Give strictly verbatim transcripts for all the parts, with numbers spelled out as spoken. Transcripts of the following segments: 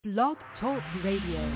Blog Talk Radio.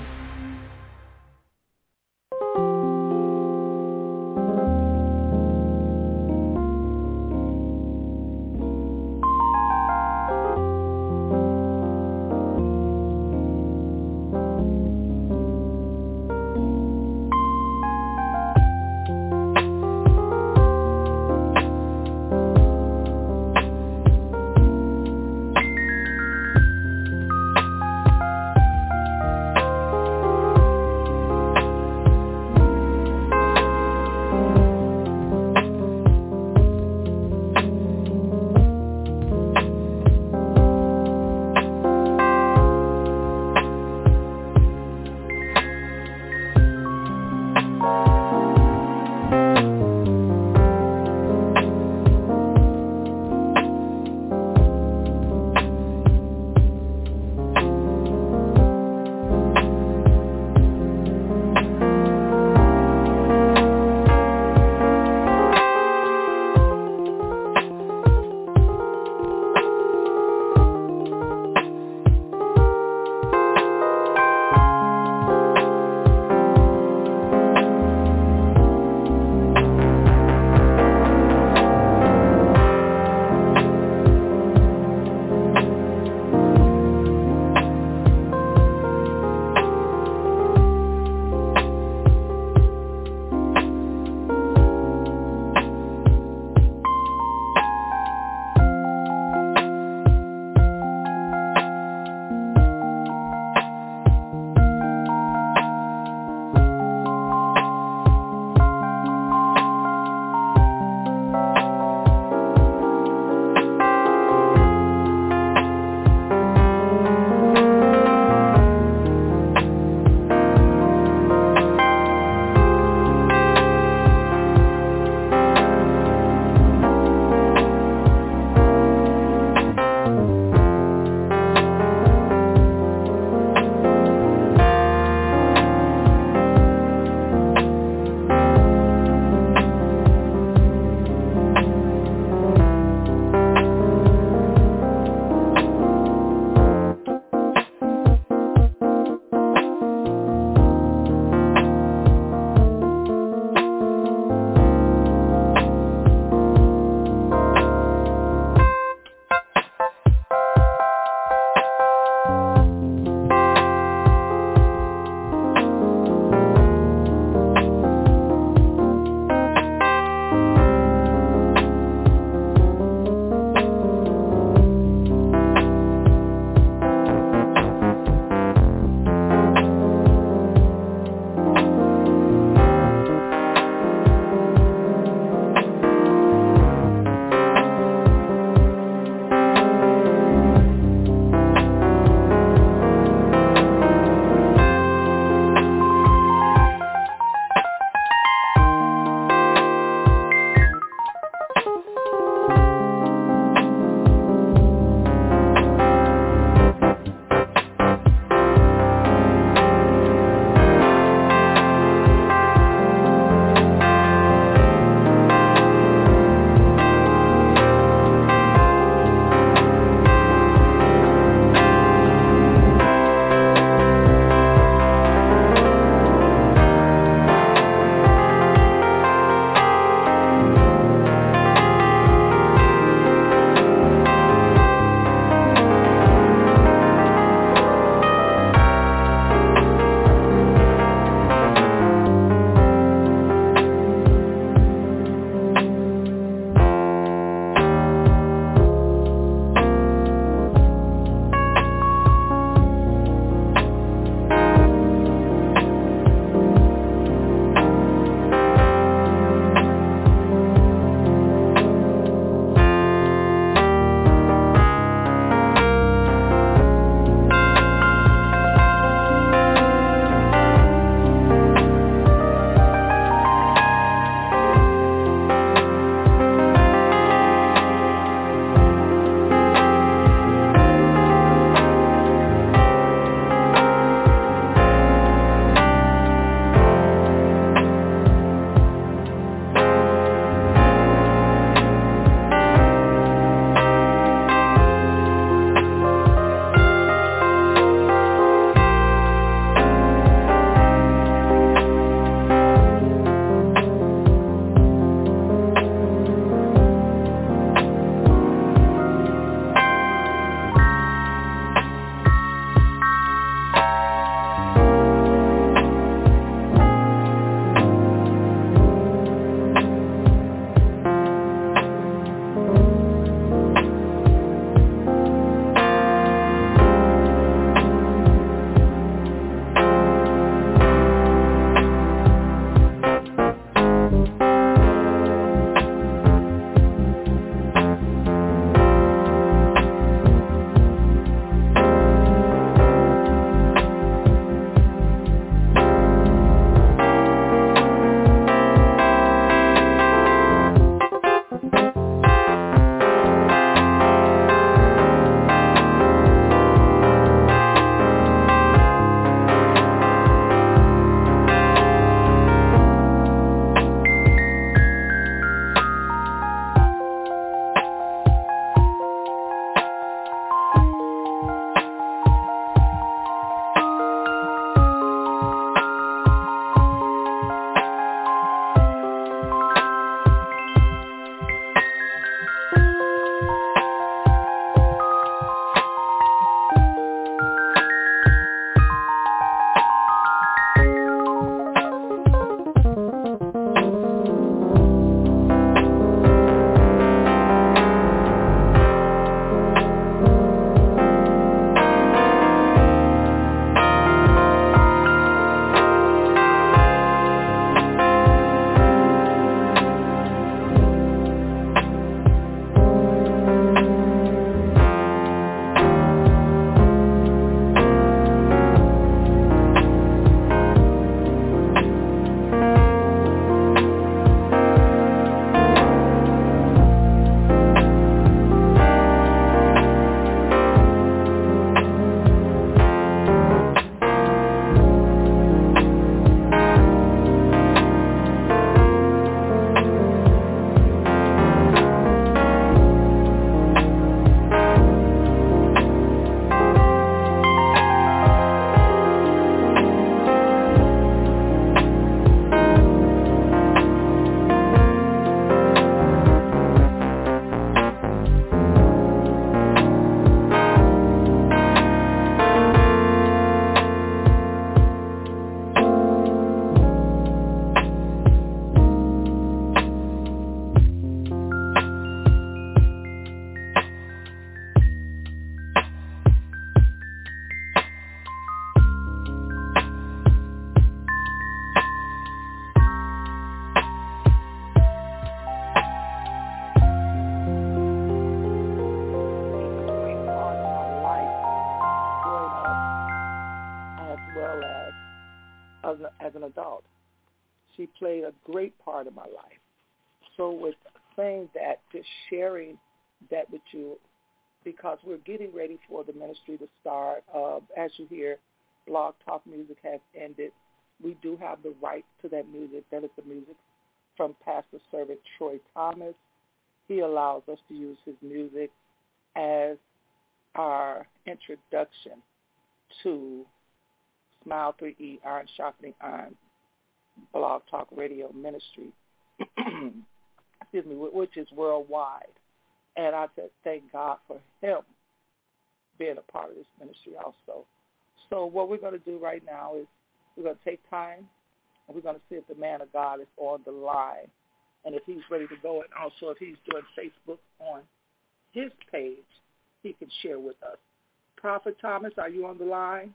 as, a, as an adult. She played a great part in my life. So with saying that, just sharing that with you, because we're getting ready for the ministry to start. Uh, as you hear, Blog Talk Music has ended. We do have the rights to that music. That is the music from Pastor Servant Troy Thomas. He allows us to use his music as our introduction to Smile three E, Iron Sharpening Iron, Blog Talk Radio Ministry, excuse me, which is worldwide. And I just thank God for him being a part of this ministry also. So what we're going to do right now is we're going to take time, and we're going to see if the man of God is on the line, and if he's ready to go, and also if he's doing Facebook on his page, he can share with us. Prophet Thomas, are you on the line?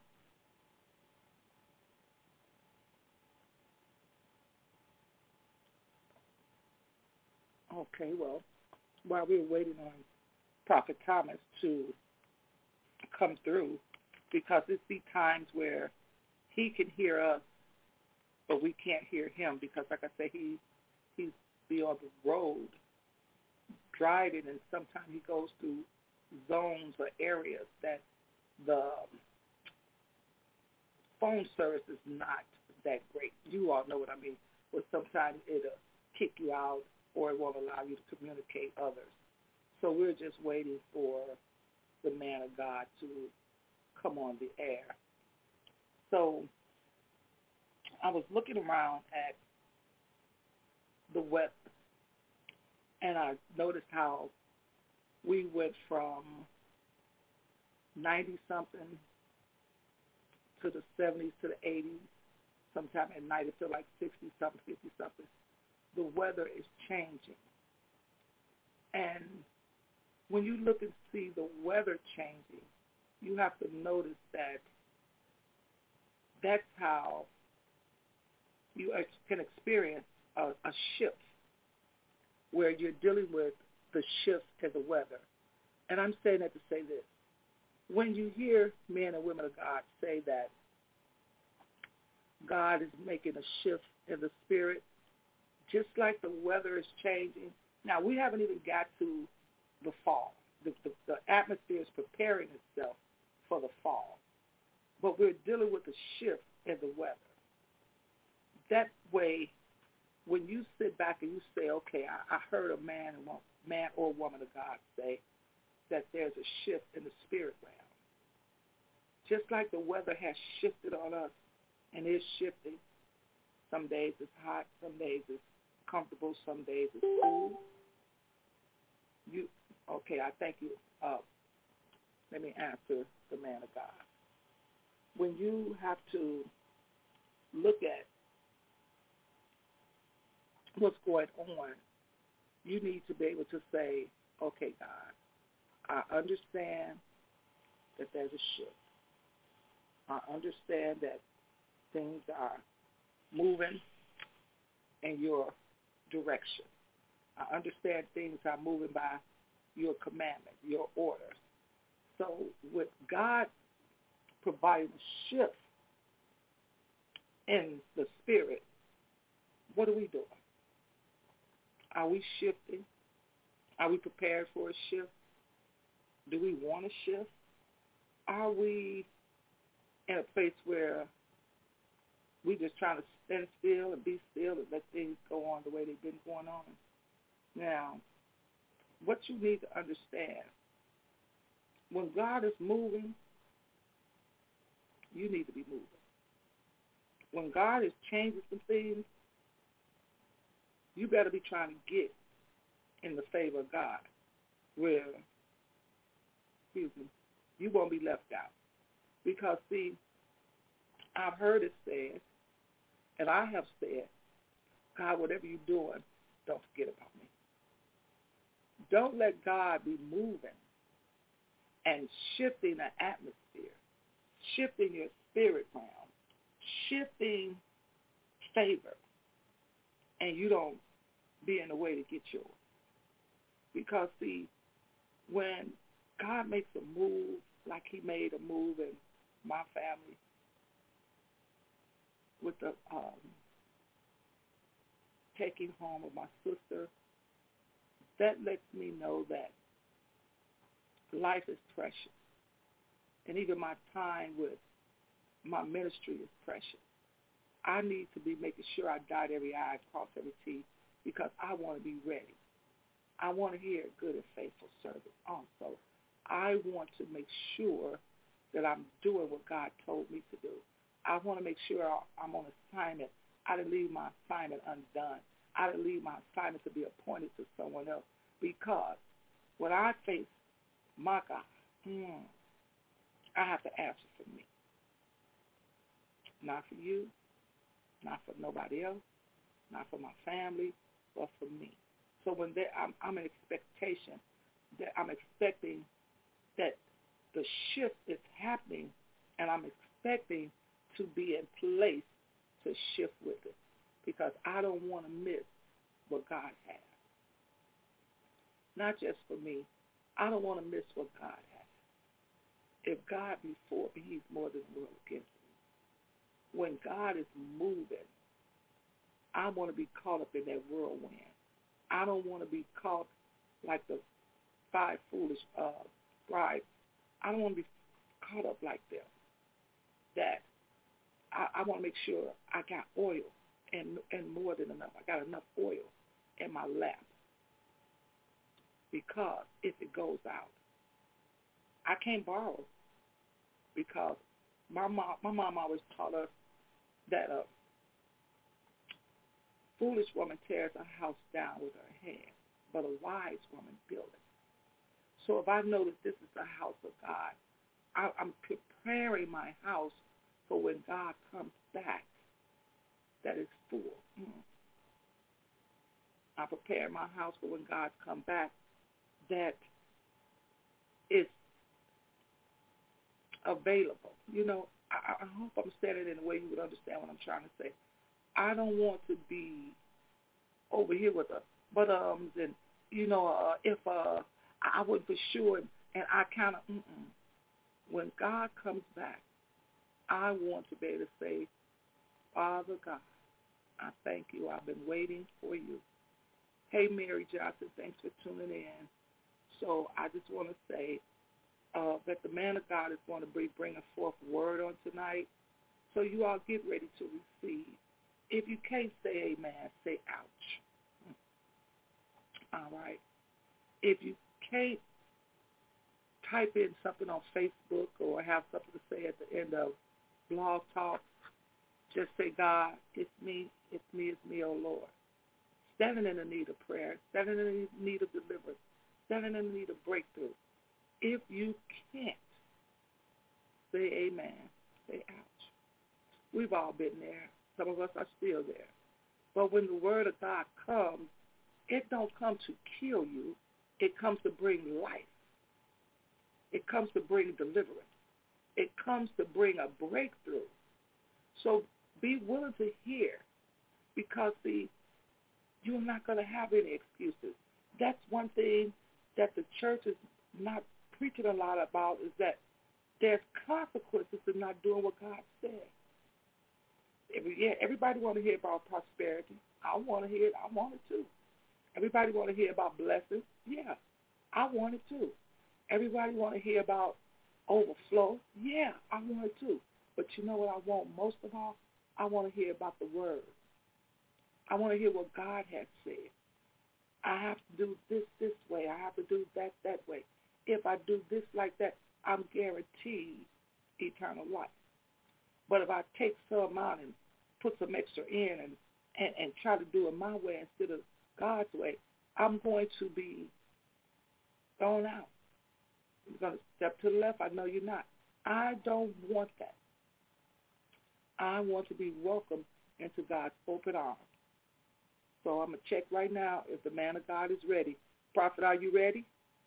Okay, well, while we're waiting on Prophet Thomas to come through, because it's the times where he can hear us, but we can't hear him because, like I say, he he's be on the road driving, and sometimes he goes through zones or areas that the phone service is not that great. You all know what I mean. But sometimes it'll kick you out, or it won't allow you to communicate others. So we're just waiting for the man of God to come on the air. So I was looking around at the weather, and I noticed how we went from ninety-something to the seventies to the eighties. Sometime at night it feels like sixty-something, fifty-something. The weather is changing. And when you look and see the weather changing, you have to notice that that's how you can experience a, a shift where you're dealing with the shift in the weather. And I'm saying that to say this. When you hear men and women of God say that God is making a shift in the spirit, just like the weather is changing. Now, we haven't even got to the fall. The, the, the atmosphere is preparing itself for the fall. But we're dealing with a shift in the weather. That way, when you sit back and you say, okay, I, I heard a man, and man or woman of God say that there's a shift in the spirit realm. Just like the weather has shifted on us and is shifting. Some days it's hot, some days it's comfortable, some days it's cool. You, okay, I thank you. Uh, let me answer the man of God. When you have to look at what's going on, you need to be able to say, okay, God, I understand that there's a shift. I understand that things are moving in your direction. I understand things are moving by your commandment, your orders. So with God providing a shift in the spirit, what are we doing? Are we shifting? Are we prepared for a shift? Do we want a shift? Are we in a place where we just trying to stand still and be still and let things go on the way they've been going on? Now, what you need to understand, when God is moving, you need to be moving. When God is changing some things, you better be trying to get in the favor of God, where, excuse me, you won't be left out. Because, see, I've heard it said, and I have said, God, whatever you're doing, don't forget about me. Don't let God be moving and shifting the atmosphere, shifting your spirit realm, shifting favor, and you don't be in the way to get yours. Because, see, when God makes a move like he made a move in my family, with the um, taking home of my sister, that lets me know that life is precious. And even my time with my ministry is precious. I need to be making sure I dot every I, cross every T, because I want to be ready. I want to hear good and faithful service also. I want to make sure that I'm doing what God told me to do. I want to make sure I'm on assignment. I didn't leave my assignment undone. I didn't leave my assignment to be appointed to someone else, because when I face my God, mm, I have to answer for me. Not for you, not for nobody else, not for my family, but for me. So when they, I'm, I'm in expectation, that I'm expecting that the shift is happening, and I'm expecting to be in place to shift with it, because I don't want to miss what God has. Not just for me. I don't want to miss what God has. If God be for me, he's more than the world against me. When God is moving, I want to be caught up in that whirlwind. I don't want to be caught like the five foolish uh, scribes. I don't want to be caught up like them. That I, I want to make sure I got oil and and more than enough. I got enough oil in my lap, because if it goes out, I can't borrow, because my mom, my mom always taught us that a foolish woman tears her house down with her hands, but a wise woman builds it. So if I know that this is the house of God, I, I'm preparing my house for when God comes back, that it's full. Mm. I prepare my house for when God comes back, that it's available. You know, I, I hope I'm saying it in a way you would understand what I'm trying to say. I don't want to be over here with the but-ums and, you know, uh, if uh, I would for sure, and, and I kind of, mm-mm. When God comes back, I want to be able to say, Father God, I thank you. I've been waiting for you. Hey, Mary Johnson, thanks for tuning in. So I just want to say uh, that the man of God is going to be bringing forth word on tonight. So you all get ready to receive. If you can't say amen, say ouch. All right. If you can't type in something on Facebook or have something to say at the end of Blog Talk, just say, God, it's me, it's me, it's me, oh Lord. Standing in the need of prayer, standing in the need of deliverance, standing in the need of breakthrough. If you can't say amen, say ouch. We've all been there. Some of us are still there. But when the word of God comes, it don't come to kill you. It comes to bring life. It comes to bring deliverance. It comes to bring a breakthrough. So be willing to hear, because, see, you're not going to have any excuses. That's one thing that the church is not preaching a lot about, is that there's consequences to not doing what God said. Every, yeah, everybody want to hear about prosperity. I want to hear it. I want it too. Everybody want to hear about blessings. Yeah, I want it too. Everybody want to hear about overflow. Yeah, I want it too. But you know what I want most of all? I want to hear about the word. I want to hear what God has said. I have to do this this way. I have to do that that way. If I do this like that, I'm guaranteed eternal life. But if I take some out and put some extra in and, and, and try to do it my way instead of God's way, I'm going to be thrown out. You're going to step to the left. I know you're not. I don't want that. I want to be welcomed into God's open arms. So I'm going to check right now if the man of God is ready. Prophet, are you ready?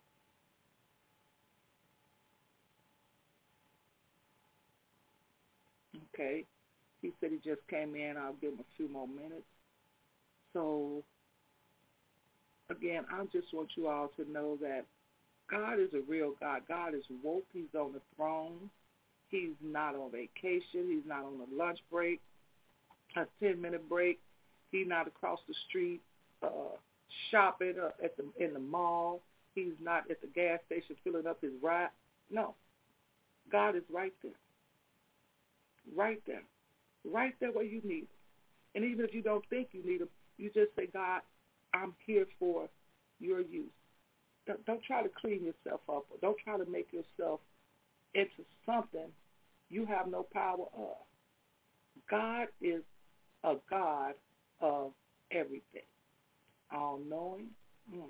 Okay. He said he just came in. I'll give him a few more minutes. So, again, I just want you all to know that God is a real God. God is woke. He's on the throne. He's not on vacation. He's not on a lunch break. a ten-minute break. He's not across the street uh, shopping uh, at the in the mall. He's not at the gas station filling up his ride. No. God is right there. Right there. Right there where you need him. And even if you don't think you need him, you just say, God, I'm here for your use. Don't, don't try to clean yourself up, or don't try to make yourself into something you have no power of. God is a God of everything. All-knowing. Mm.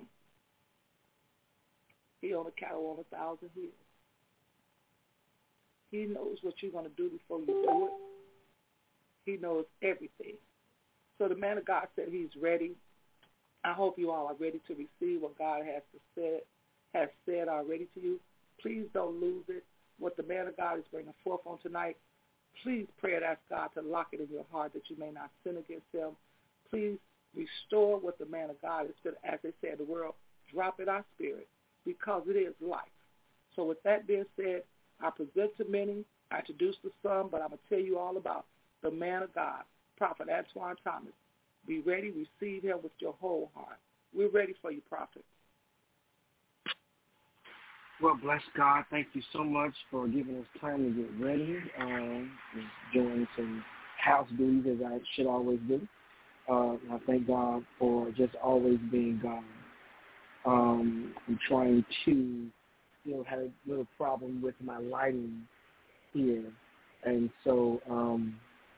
He on a cattle on a thousand hills. He knows what you're going to do before you do it. He knows everything. So the man of God said he's ready. I hope you all are ready to receive what God has to say, has said already to you. Please don't lose it. What the man of God is bringing forth on tonight, please pray and ask God to lock it in your heart that you may not sin against him. Please restore what the man of God is going to, as they say in the world, drop in our spirit, because it is life. So with that being said, I present to many, I introduce to some, but I'm going to tell you all about the man of God, Prophet Antoine Thomas. Be ready, receive him with your whole heart. We're ready for you, Prophet. Well, bless God. Thank you so much for giving us time to get ready. Um, doing some house duties, as I should always do. Uh, I thank God for just always being God. Um, I'm trying to, you know, had a little problem with my lighting here, and so um,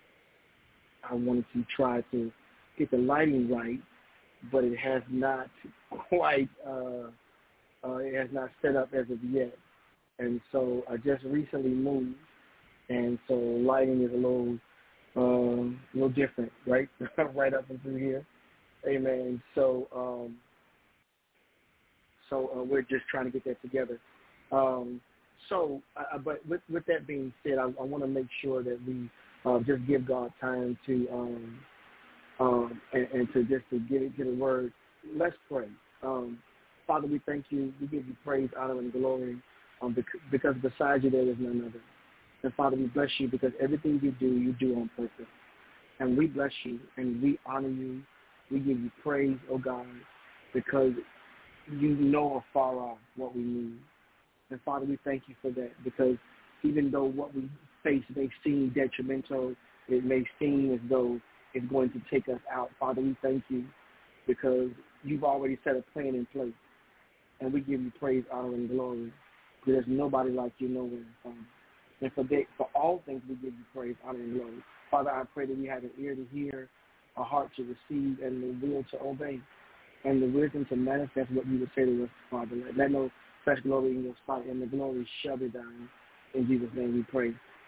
I wanted to try to get the lighting right, but it has not quite, uh, uh, it has not set up as of yet. And so I just recently moved, and so lighting is a little, um, a little different, right? Right up and through here. Amen. So, um, so uh, we're just trying to get that together. Um, so, uh, but with, with that being said, I, I want to make sure that we uh, just give God time to, um, um, and, and to just to get it, get a word. Let's pray. Um, Father, we thank you. We give you praise, honor, and glory, um, because beside you there is none other. And Father, we bless you because everything you do, you do on purpose. And we bless you and we honor you. We give you praise, oh God, because you know afar off what we need. And Father, we thank you for that, because even though what we face may seem detrimental, it may seem as though it's going to take us out, Father, we thank you because you've already set a plan in place. And we give you praise, honor, and glory. There's nobody like you nowhere, Father. And for, they, for all things, we give you praise, honor, and glory. Father, I pray that we have an ear to hear, a heart to receive, and the will to obey, and the wisdom to manifest what you would say to us, Father. Let, let no fresh glory in your sight, and the glory shall be thine. In Jesus' name we pray.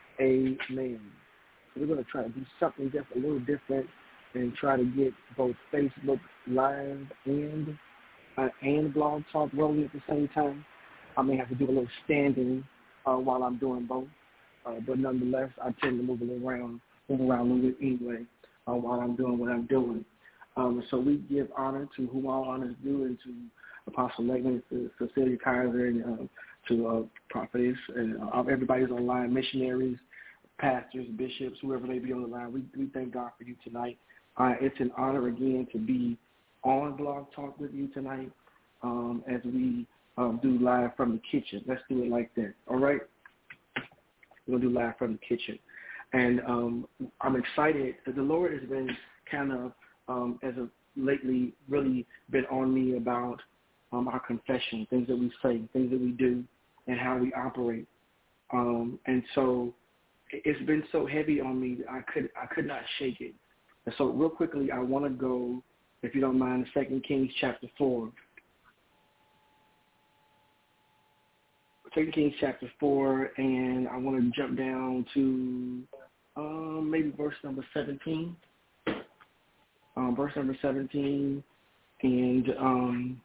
Amen. So we're going to try to do something just a little different and try to get both Facebook Live and uh, and Blog Talk rolling at the same time. I may have to do a little standing uh, while I'm doing both, uh, but nonetheless, I tend to move a little around, move around a little bit anyway uh, while I'm doing what I'm doing. Um, so we give honor to whom all honor is due, and to Apostle Legman, to Cecilia Kaiser, and uh, to uh, prophetess, and uh, everybody's online, missionaries, pastors, bishops, whoever may be on the line. We, we thank God for you tonight. Uh, it's an honor again to be on Blog Talk with you tonight um, as we um, do live from the kitchen. Let's do it like that, all right? We're going to do live from the kitchen. And um, I'm excited. The Lord has been kind of, um, as of lately, really been on me about um, our confession, things that we say, things that we do, and how we operate. Um, and so it's been so heavy on me that I could I could not shake it. And so real quickly, I want to go, if you don't mind, to Second Kings chapter four. Second Kings chapter four, and I want to jump down to um, maybe verse number seventeen. Um, verse number seventeen, and um,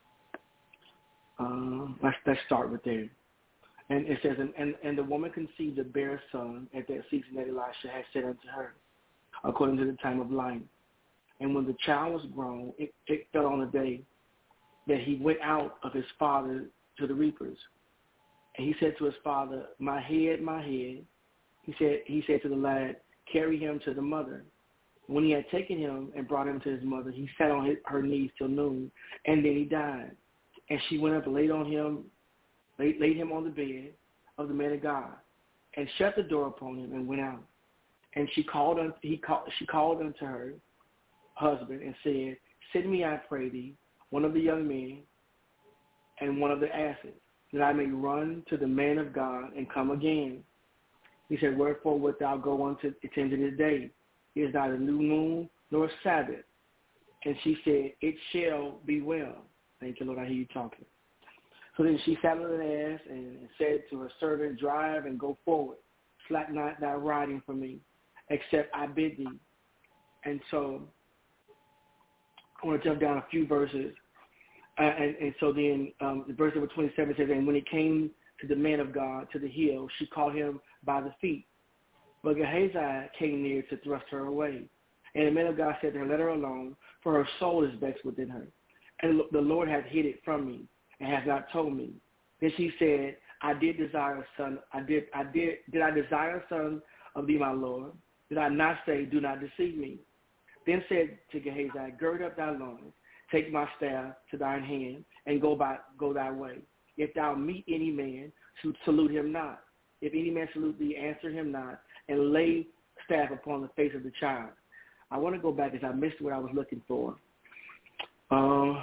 uh, let's, let's start with there. And it says, and, and, and the woman conceived a bare son at that season that Elisha had said unto her, according to the time of light. And when the child was grown, it, it fell on a day that he went out of his father to the reapers. And he said to his father, my head, my head. He said, he said to the lad, carry him to the mother. When he had taken him and brought him to his mother, he sat on his, her knees till noon, and then he died. And she went up and laid on him, laid, laid him on the bed of the man of God, and shut the door upon him and went out. And she called unto, he called, she called unto her husband and said, Send me, I pray thee, one of the young men and one of the asses, that I may run to the man of God and come again. He said, Wherefore wilt thou go unto attend to this day? It is neither new moon nor Sabbath. And she said, It shall be well. Thank you, Lord, I hear you talking. So then she saddled an ass and said to her servant, Drive and go forward. Slack not thy riding for me, except I bid thee. And so I want to jump down a few verses. Uh, and, and so then um, the verse number twenty-seven says, And when it came to the man of God, to the hill, she caught him by the feet. But Gehazi came near to thrust her away. And the man of God said to her, Let her alone, for her soul is vexed within her. And the Lord hath hid it from me, and hath not told me. Then she said, I did desire a son. I did, I did, did I desire a son of thee, my Lord? Did I not say, Do not deceive me? Then said to Gehazi, Gird up thy loins, take my staff to thine hand, and go by, go thy way. If thou meet any man, salute him not. If any man salute thee, answer him not, and lay staff upon the face of the child. I want to go back because I missed what I was looking for. Uh,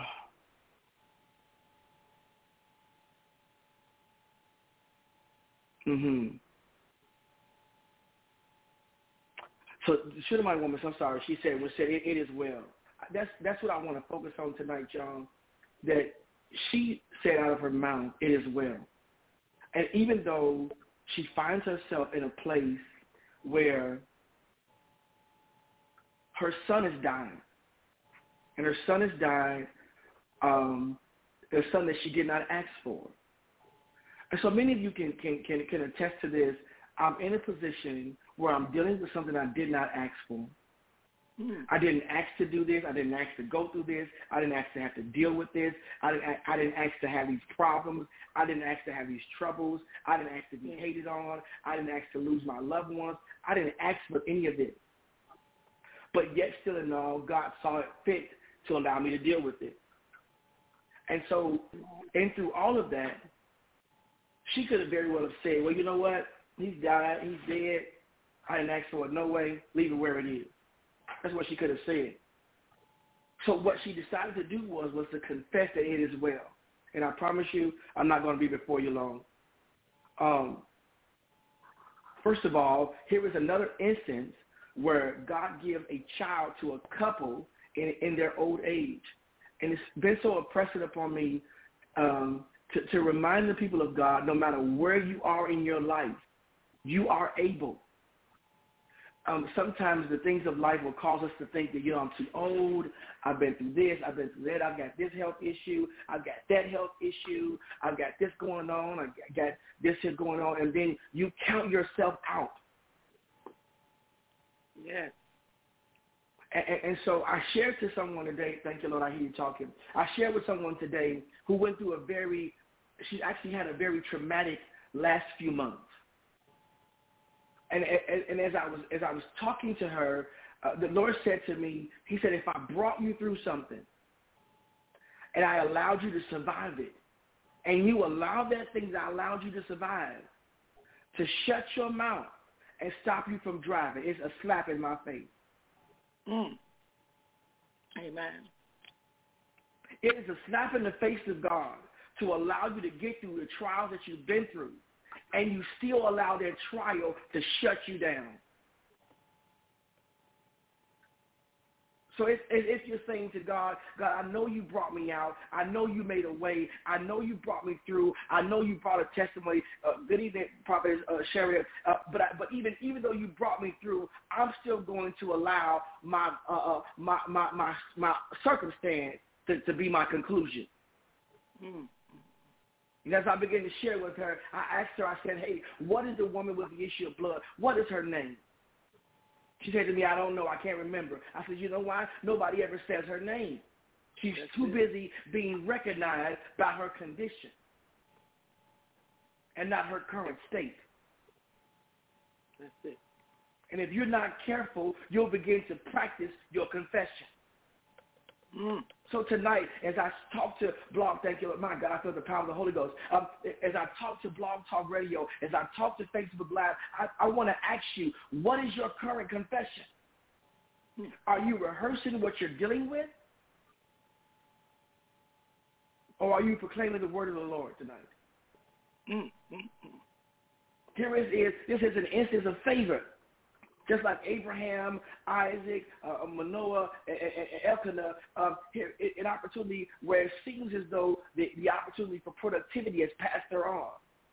mm-hmm. So the Shunammite woman, I'm sorry, she said, well, said it, it is well. That's that's what I want to focus on tonight, John, that she said out of her mouth, it is well. And even though she finds herself in a place where her son is dying, and her son is dying, um, a son that she did not ask for. And so many of you can, can, can, can attest to this. I'm in a position where I'm dealing with something I did not ask for. Mm. I didn't ask to do this. I didn't ask to go through this. I didn't ask to have to deal with this. I didn't, I didn't ask to have these problems. I didn't ask to have these troubles. I didn't ask to be hated on. I didn't ask to lose my loved ones. I didn't ask for any of this. But yet still in all, God saw it fit to allow me to deal with it. And so, and through all of that, she could have very well have said, well, you know what? He's died. He's dead. I didn't ask for it. No way. Leave it where it is. That's what she could have said. So what she decided to do was, was to confess that it is well. And I promise you, I'm not going to be before you long. Um, first of all, here is another instance where God gave a child to a couple in, in their old age. And it's been so impressive upon me um, to, to remind the people of God, no matter where you are in your life, you are able. Um, sometimes the things of life will cause us to think that, you know, I'm too old, I've been through this, I've been through that, I've got this health issue, I've got that health issue, I've got this going on, I've got this here going on, and then you count yourself out. Yes. And, and so I shared to someone today, thank you, Lord, I hear you talking. I shared with someone today who went through a very, she actually had a very traumatic last few months. And, and, and as I was as I was talking to her, uh, the Lord said to me, he said, if I brought you through something and I allowed you to survive it, and you allowed that thing that I allowed you to survive to shut your mouth and stop you from driving, it's a slap in my face. Mm. Amen. It is a slap in the face of God to allow you to get through the trials that you've been through, and you still allow that trial to shut you down. So it's, if you're saying to God, God, I know you brought me out. I know you made a way. I know you brought me through. I know you brought a testimony. Uh, good evening, Prophet uh, Sherry. Uh, but I, but even even though you brought me through, I'm still going to allow my uh, uh, my, my my my circumstance to, to be my conclusion. Mm. And as I began to share with her, I asked her, I said, hey, what is the woman with the issue of blood? What is her name? She said to me, I don't know. I can't remember. I said, you know why? Nobody ever says her name. She's That's too it. busy being recognized by her condition and not her current state. That's it. And if you're not careful, you'll begin to practice your confession. Mm. So tonight, as I talk to Blog, thank you, my God, I feel the power of the Holy Ghost. Um, as I talk to Blog Talk Radio, as I talk to Facebook Live, I, I want to ask you, what is your current confession? Mm. Are you rehearsing what you're dealing with? Or are you proclaiming the word of the Lord tonight? Mm. Mm-hmm. Here is, is, this is an instance of favor. Just like Abraham, Isaac, uh, Manoah, and, and Elkanah, um, here, an opportunity where it seems as though the, the opportunity for productivity has passed her on.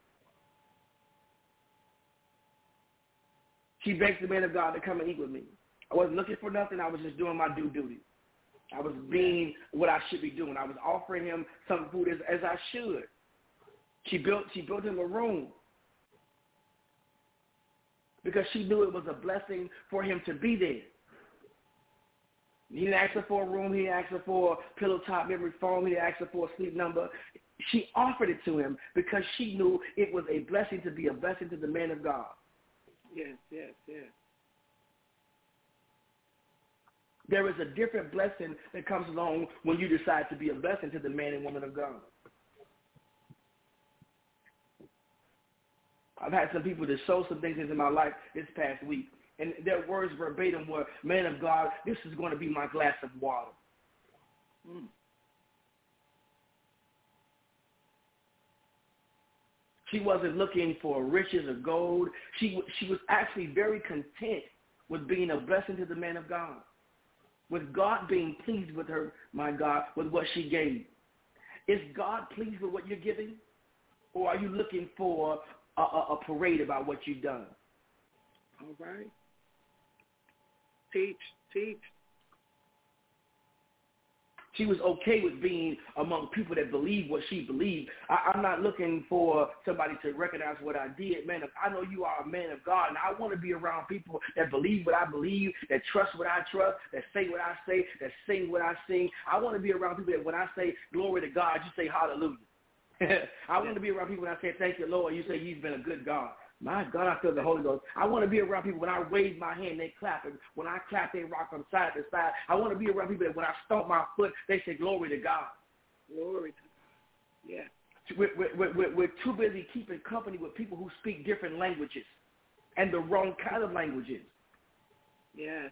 She begged the man of God to come and eat with me. I wasn't looking for nothing. I was just doing my due duty. I was being what I should be doing. I was offering him some food as, as I should. She built, she built him a room, because she knew it was a blessing for him to be there. He didn't ask her for a room. He didn't ask her for a pillow top memory foam. He didn't ask her for a sleep number. She offered it to him because she knew it was a blessing to be a blessing to the man of God. Yes, yes, yes. There is a different blessing that comes along when you decide to be a blessing to the man and woman of God. I've had some people that sow some things into my life this past week, and their words verbatim were, man of God, this is going to be my glass of water. Mm. She wasn't looking for riches or gold. She, she was actually very content with being a blessing to the man of God, with God being pleased with her, my God, with what she gave. Is God pleased with what you're giving, or are you looking for A, a, a parade about what you've done? All right. Teach, teach. She was okay with being among people that believe what she believed. I, I'm not looking for somebody to recognize what I did. Man, I know you are a man of God, and I want to be around people that believe what I believe, that trust what I trust, that say what I say, that sing what I sing. I want to be around people that when I say glory to God, you say hallelujah. I want to be around people when I say, thank you, Lord, you say he's been a good God. My God, I feel the Holy Ghost. I want to be around people when I wave my hand, they clap. And when I clap, they rock from side to side. I want to be around people that when I stomp my foot, they say, glory to God. Glory to God. Yeah. We're, we're, we're, we're too busy keeping company with people who speak different languages and the wrong kind of languages. Yeah.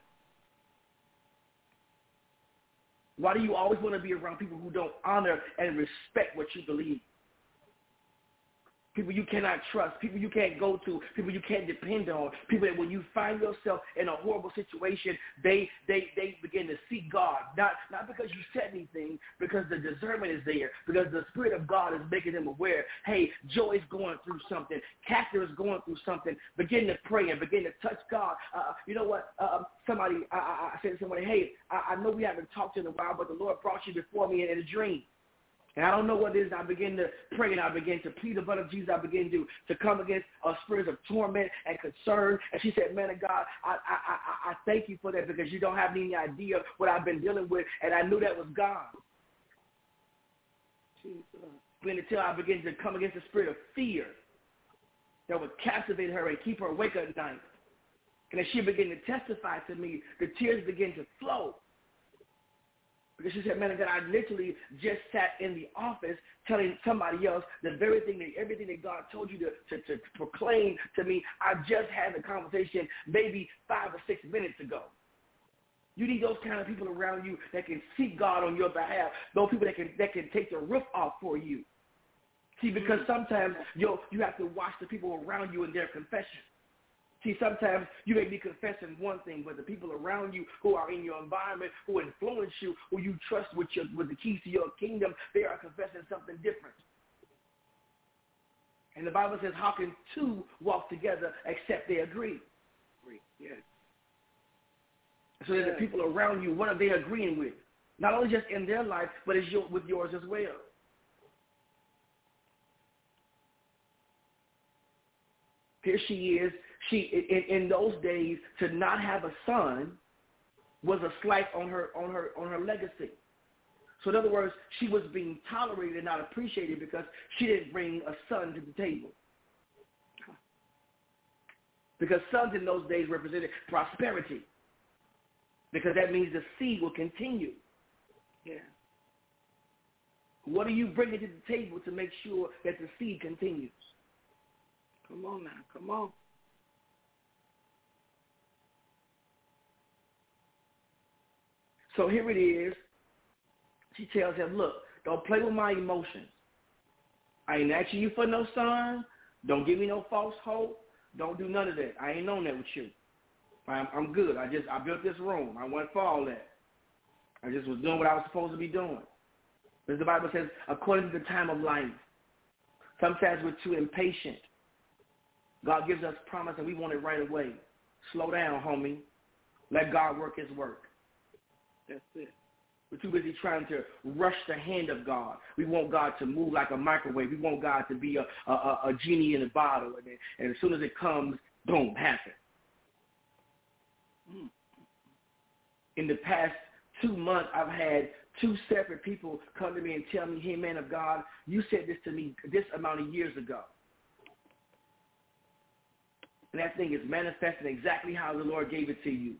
Why do you always want to be around people who don't honor and respect what you believe? People you cannot trust, people you can't go to, people you can't depend on, people that when you find yourself in a horrible situation, they they, they begin to seek God. Not not because you said anything, because the discernment is there, because the Spirit of God is making them aware, hey, Joy is going through something, Catherine is going through something. Begin to pray and begin to touch God. Uh, you know what? Uh, somebody, I, I, I said to somebody, hey, I, I know we haven't talked in a while, but the Lord brought you before me in, in a dream. And I don't know what it is. I begin to pray and I begin to plead the blood of Jesus. I begin to, to come against a spirit of torment and concern. And she said, man of God, I, I, I, I thank you for that because you don't have any idea what I've been dealing with. And I knew that was God. Jesus. Until I begin to come against the spirit of fear that would captivate her and keep her awake at night. And as she began to testify to me, the tears began to flow. Because she said, man, God, I literally just sat in the office telling somebody else the very thing, that everything that God told you to, to, to proclaim to me, I just had the conversation maybe five or six minutes ago. You need those kind of people around you that can seek God on your behalf, those people that can that can take the roof off for you. See, because sometimes you you have to watch the people around you in their confession. See, sometimes you may be confessing one thing, but the people around you who are in your environment, who influence you, who you trust with your with the keys to your kingdom, they are confessing something different. And the Bible says, how can two walk together except they agree? Agree, yes. So that the people around you, what are they agreeing with? Not only just in their life, but it's your, with yours as well. Here she is. She in, in those days, to not have a son was a slight on her on her on her legacy. So in other words, she was being tolerated and not appreciated because she didn't bring a son to the table. Because sons in those days represented prosperity. Because that means the seed will continue. Yeah. What are you bringing to the table to make sure that the seed continues? Come on now. Come on. So here it is. She tells him, look, don't play with my emotions. I ain't asking you for no son. Don't give me no false hope. Don't do none of that. I ain't on that with you. I'm, I'm good. I just I built this room. I went for all that. I just was doing what I was supposed to be doing. As the Bible says, according to the time of life. Sometimes we're too impatient. God gives us promise and we want it right away. Slow down, homie. Let God work his work. That's it. We're too busy trying to rush the hand of God. We want God to move like a microwave. We want God to be a, a, a genie in a bottle. And, and as soon as it comes, boom, happen. Mm. In the past two months, I've had two separate people come to me and tell me, hey, man of God, you said this to me this amount of years ago. And that thing is manifesting exactly how the Lord gave it to you.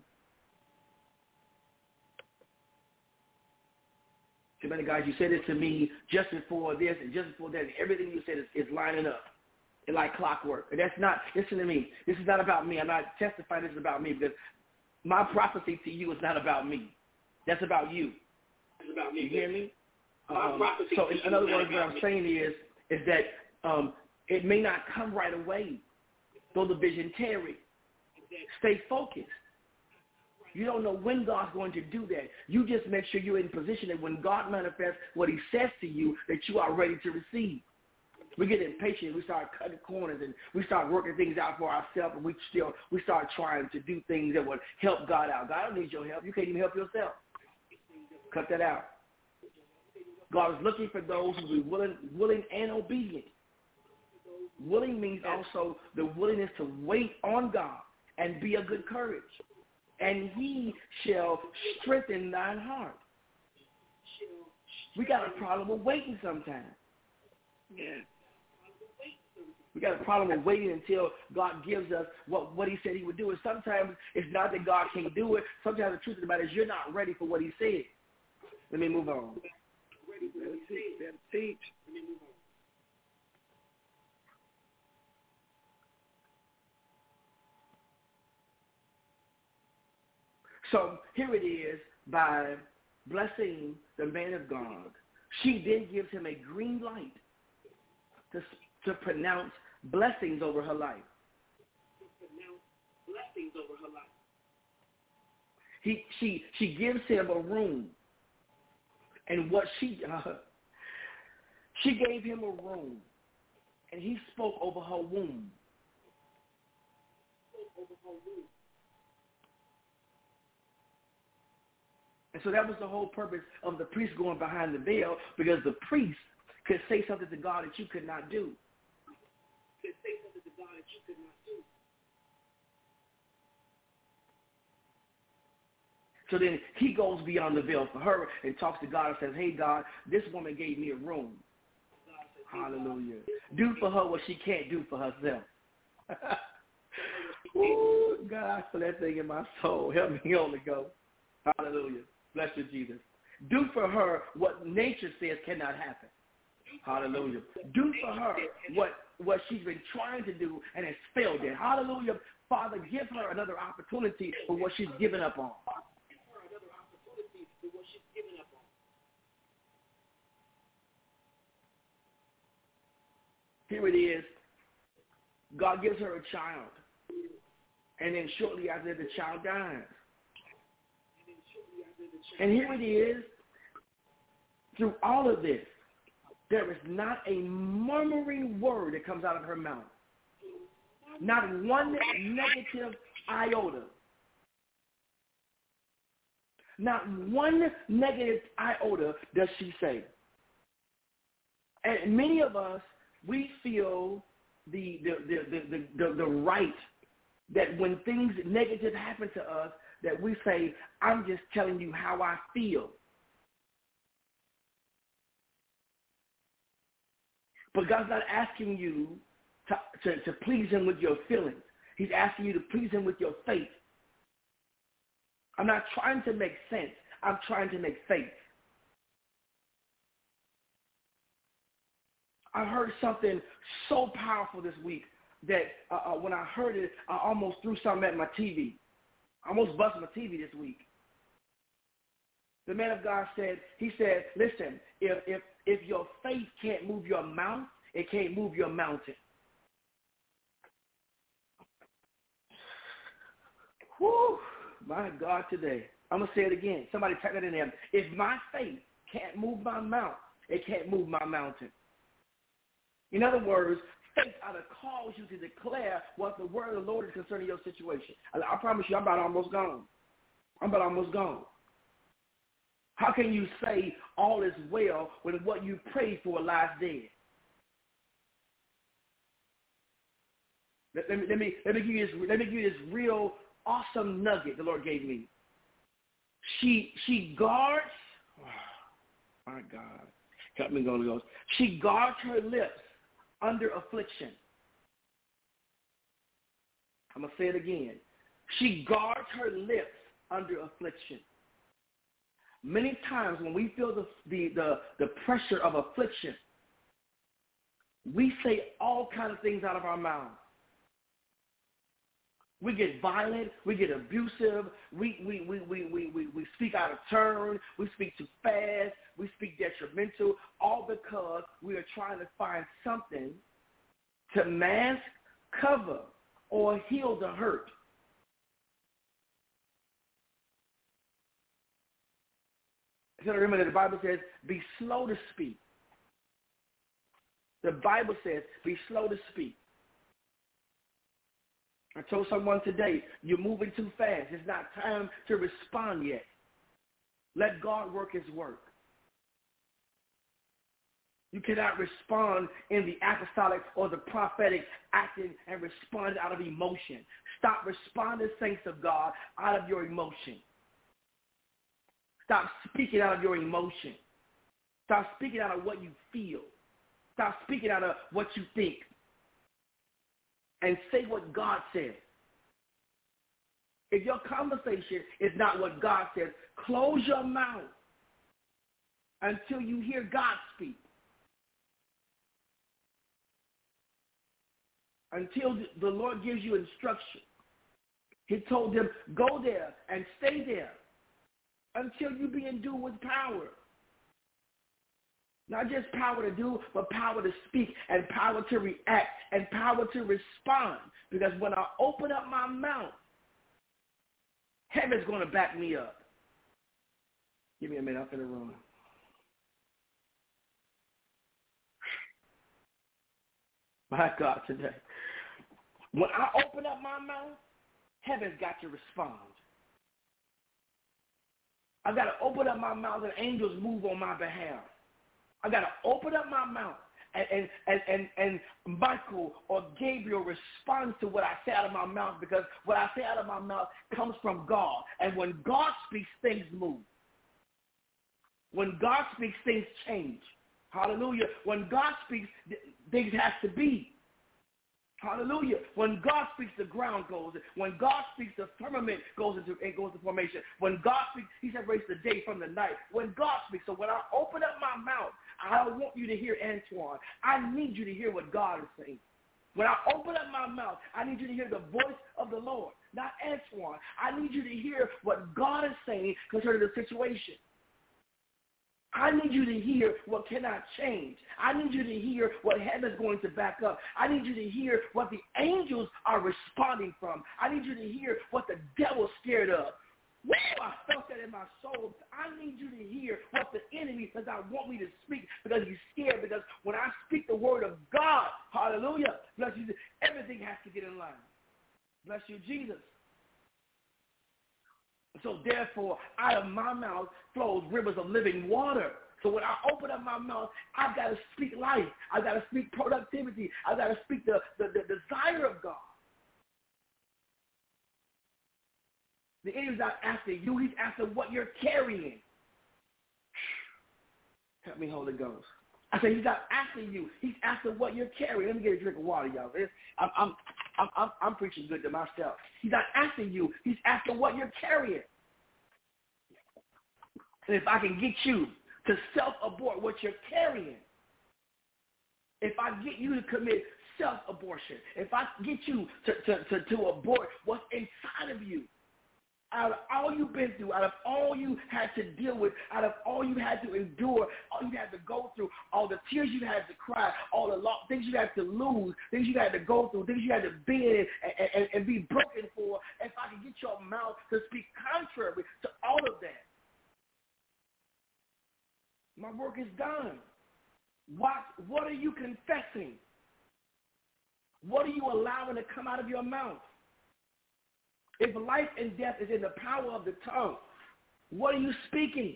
So many guys, you said it to me just before this and just before that, and everything you said is, is lining up. It's like clockwork. And that's not, listen to me, this is not about me. I'm not testifying this is about me because my prophecy to you is not about me. That's about you. It's about me. You hear me? Um, so in, in other words, what I'm saying is, is that um, it may not come right away, though the vision tarry. Stay focused. You don't know when God's going to do that. You just make sure you're in position that when God manifests what he says to you, that you are ready to receive. We get impatient. We start cutting corners and we start working things out for ourselves, and we still we start trying to do things that would help God out. God don't need your help. You can't even help yourself. Cut that out. God is looking for those who will be willing, willing and obedient. Willing means also the willingness to wait on God and be of good courage. And he shall strengthen thine heart. We got a problem with waiting sometimes. Yeah. We got a problem with waiting until God gives us what, what he said he would do. And sometimes it's not that God can't do it. Sometimes the truth of the matter is you're not ready for what he said. Let me move on. Let me teach. Let me teach. Let me move on. So here it is, by blessing the man of God, she then gives him a green light to, to pronounce blessings over her life. To pronounce blessings over her life. He, she, she gives him a room. And what she, uh, she gave him a room. And he spoke over her womb. Spoke over her womb. And so that was the whole purpose of the priest going behind the veil, because the priest could say something to God that you could not do. Could say something to God that you could not do. So then he goes beyond the veil for her and talks to God and says, hey, God, this woman gave me a room. Hallelujah. Do for her what she can't do for herself. Oh, God, I feel that thing in my soul. Help me, Holy Ghost. Hallelujah. Bless you, Jesus. Do for her what nature says cannot happen. Hallelujah. Do for her what, what she's been trying to do and has failed at. Hallelujah. Father, give her another opportunity for what she's given up on. Give her another opportunity for what she's given up on. Here it is. God gives her a child. And then shortly after, the child dies. And here it is, through all of this, there is not a murmuring word that comes out of her mouth. Not one negative iota. Not one negative iota does she say. And many of us, we feel the the the the, the, the right that when things negative happen to us, that we say, I'm just telling you how I feel. But God's not asking you to, to, to please him with your feelings. He's asking you to please him with your faith. I'm not trying to make sense. I'm trying to make faith. I heard something so powerful this week that uh, uh, when I heard it, I almost threw something at my T V. I almost busted my T V this week. The man of God said, he said, listen, if if if your faith can't move your mouth, it can't move your mountain. Whew, my God, today. I'm going to say it again. Somebody type that in there. If my faith can't move my mouth, it can't move my mountain. In other words, faith ought to cause you to declare what the word of the Lord is concerning your situation. I, I promise you, I'm about almost gone. I'm about almost gone. How can you say all is well when what you prayed for lies dead? Let, let, me, let, me, let, me give you this, let me give you this real awesome nugget the Lord gave me. She she guards, oh, my God, help me, Holy Ghost. She guards her lips under affliction. I'm going to say it again. She guards her lips under affliction. Many times when we feel the, the, the, the pressure of affliction, we say all kinds of things out of our mouths. We get violent, we get abusive, we, we, we, we, we, we, we speak out of turn, we speak too fast, we speak detrimental, all because we are trying to find something to mask, cover, or heal the hurt. So remember that the Bible says, be slow to speak. The Bible says, be slow to speak. I told someone today, you're moving too fast. It's not time to respond yet. Let God work his work. You cannot respond in the apostolic or the prophetic acting and respond out of emotion. Stop responding, saints of God, out of your emotion. Stop speaking out of your emotion. Stop speaking out of what you feel. Stop speaking out of what you think. And say what God says. If your conversation is not what God says, close your mouth until you hear God speak. Until the Lord gives you instruction. He told them, go there and stay there until you be endued with power. Not just power to do, but power to speak and power to react and power to respond. Because when I open up my mouth, heaven's going to back me up. Give me a minute, I'm in the room. My God, today. When I open up my mouth, heaven's got to respond. I've got to open up my mouth and angels move on my behalf. I've got to open up my mouth and, and, and, and, and Michael or Gabriel responds to what I say out of my mouth, because what I say out of my mouth comes from God. And when God speaks, things move. When God speaks, things change. Hallelujah. When God speaks, things have to be. Hallelujah. When God speaks, the ground goes. When God speaks, the firmament goes into it goes into formation. When God speaks, he separates the day from the night. When God speaks. So when I open up my mouth, I don't want you to hear Antoine. I need you to hear what God is saying. When I open up my mouth, I need you to hear the voice of the Lord, not Antoine. I need you to hear what God is saying concerning the situation. I need you to hear what cannot change. I need you to hear what heaven is going to back up. I need you to hear what the angels are responding from. I need you to hear what the devil's scared of. Woo, I felt that in my soul. I need you to hear what the enemy does not want me to speak, because he's scared. Because when I speak the word of God, hallelujah, bless you, everything has to get in line. Bless you, Jesus. So therefore, out of my mouth flows rivers of living water. So when I open up my mouth, I've got to speak life. I've got to speak productivity. I've got to speak the, the, the desire of God. The enemy's not after you. He's after what you're carrying. Help me, Holy Ghost. I said he's not after you. He's after what you're carrying. Let me get a drink of water, y'all. I'm, I'm, I'm, I'm, I'm preaching good to myself. He's not asking you. He's asking what you're carrying. And if I can get you to self-abort what you're carrying, if I get you to commit self-abortion, if I get you to, to, to, to abort what's inside of you, out of all you've been through, out of all you had to deal with, out of all you had to endure, all you had to go through, all the tears you had to cry, all the lo- things you had to lose, things you had to go through, things you had to bend and, and, and be broken for, if I can get your mouth to speak contrary to all of that, my work is done. What, what are you confessing? What are you allowing to come out of your mouth? If life and death is in the power of the tongue, what are you speaking?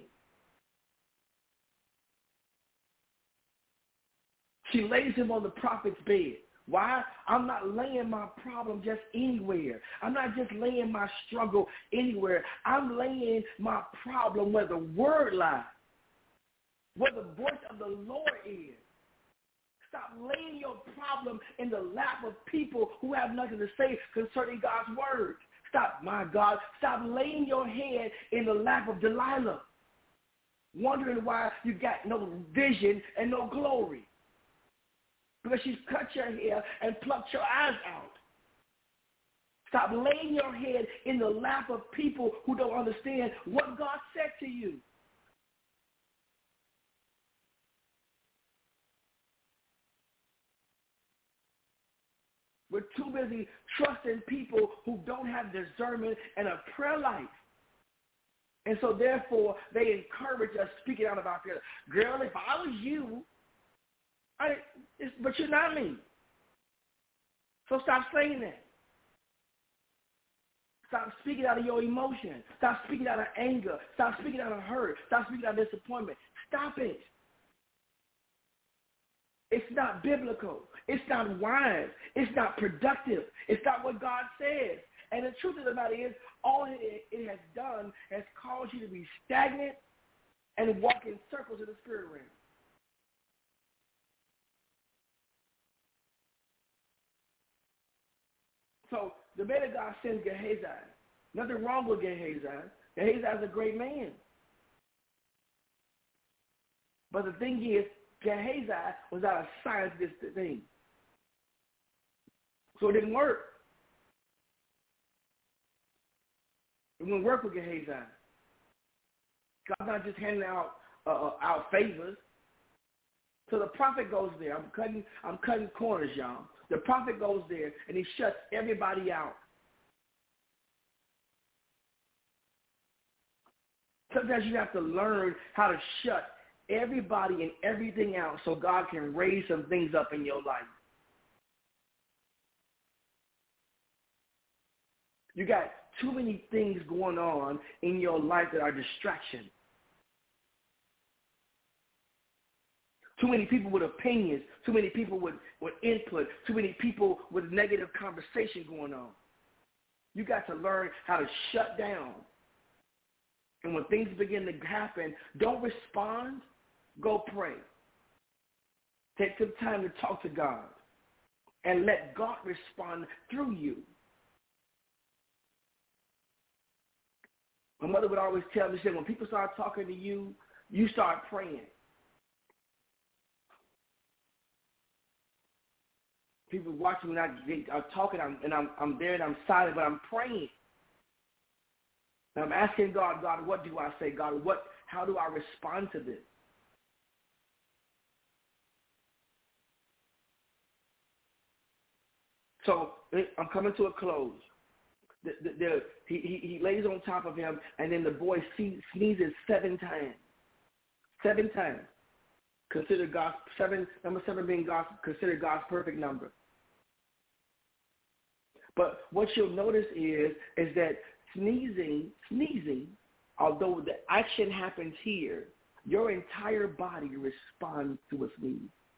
She lays him on the prophet's bed. Why? I'm not laying my problem just anywhere. I'm not just laying my struggle anywhere. I'm laying my problem where the word lies, where the voice of the Lord is. Stop laying your problem in the lap of people who have nothing to say concerning God's word. Stop, my God, stop laying your head in the lap of Delilah, wondering why you got no vision and no glory. Because she's cut your hair and plucked your eyes out. Stop laying your head in the lap of people who don't understand what God said to you. We're too busy trusting people who don't have discernment and a prayer life. And so, therefore, they encourage us speaking out of our fear. Girl, if I was you, I, it's, but you're not me. So stop saying that. Stop speaking out of your emotion. Stop speaking out of anger. Stop speaking out of hurt. Stop speaking out of disappointment. Stop it. It's not biblical. It's not wise. It's not productive. It's not what God says. And the truth of the matter is, all it, it has done has caused you to be stagnant and walk in circles in the spirit realm. So the man of God sends Gehazi. Nothing wrong with Gehazi. Gehazi is a great man. But the thing is, Gehazi was not assigned to this thing. So it didn't work. It wouldn't work with Gehazi. God's not just handing out uh, out favors. So the prophet goes there. I'm cutting, I'm cutting corners, y'all. The prophet goes there and he shuts everybody out. Sometimes you have to learn how to shut everybody and everything out so God can raise some things up in your life. You got too many things going on in your life that are distractions. Too many people with opinions, too many people with, with input, too many people with negative conversation going on. You got to learn how to shut down. And when things begin to happen, don't respond, go pray. Take some time to talk to God and let God respond through you. My mother would always tell me, she said, when people start talking to you, you start praying. People watching me, I, I'm talking, I'm, and I'm, I'm there and I'm silent, but I'm praying. And I'm asking God, God, what do I say? God, what? How do I respond to this? So I'm coming to a close. The, the, the, he, he, he lays on top of him, and then the boy sneezes seven times. Seven times. Consider God's seven, number seven being God's, considered God's perfect number. But what you'll notice is, is that sneezing, sneezing, although the action happens here, your entire body responds to a sneeze.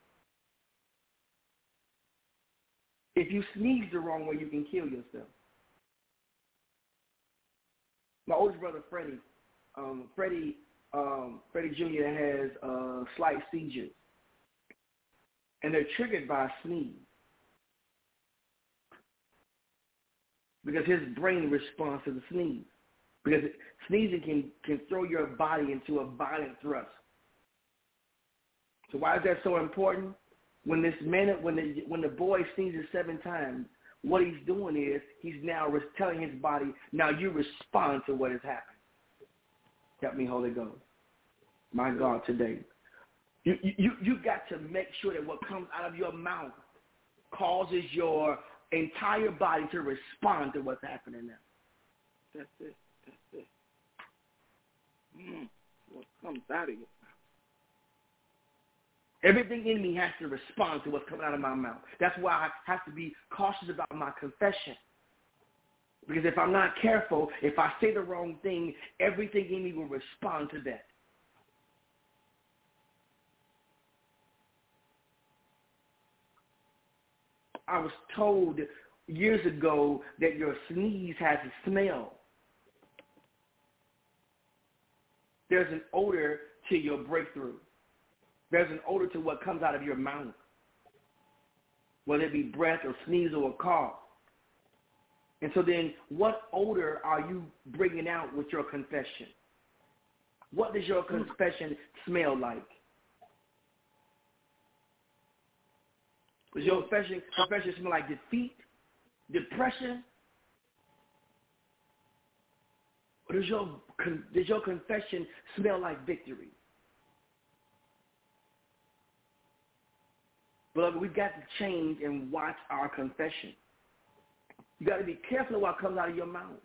If you sneeze the wrong way, you can kill yourself. My oldest brother, Freddie, um, Freddie, um, Freddie Junior has uh, slight seizures, and they're triggered by a sneeze. because his brain responds to the sneeze. Because sneezing can, can throw your body into a violent thrust. So why is that so important? When this man, when the when the boy sneezes seven times, what he's doing is he's now telling his body, now you respond to what has happened. Help me, Holy Ghost. My God, today. You you you got to make sure that what comes out of your mouth causes your entire body to respond to what's happening now. That's it. That's it. Mm. What comes out of you? Everything in me has to respond to what's coming out of my mouth. That's why I have to be cautious about my confession. Because if I'm not careful, if I say the wrong thing, everything in me will respond to that. I was told years ago that your sneeze has a smell. There's an odor to your breakthrough. There's an odor to what comes out of your mouth, whether it be breath or sneeze or a cough. And so then what odor are you bringing out with your confession? What does your confession smell like? Does your confession, confession smell like defeat, depression? Or does your, does your confession smell like victory? Beloved, we've got to change and watch our confession. You got to be careful of what comes out of your mouth.